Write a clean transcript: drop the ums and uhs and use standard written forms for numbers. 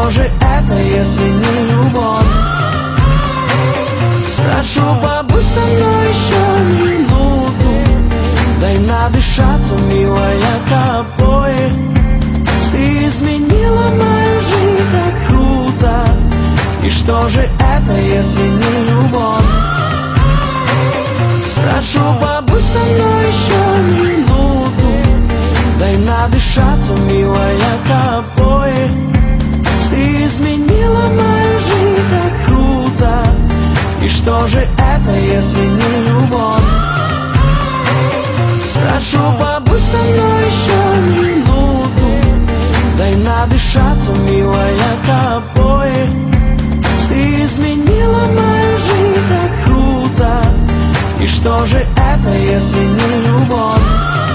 что же это, если не любовь? Прошу, побудь со мной еще минуту, дай надышаться, милая, тобой. Ты изменила мою жизнь так круто, и что же это, если не любовь? Прошу, побудь со мной еще минуту, дай надышаться, милая, тобой. Ты изменила мою жизнь так круто, и что же это, если не любовь? Прошу, побудь со мной еще минуту, дай надышаться, милая, тобой. Ты изменила мою жизнь так круто, и что же это, если не любовь?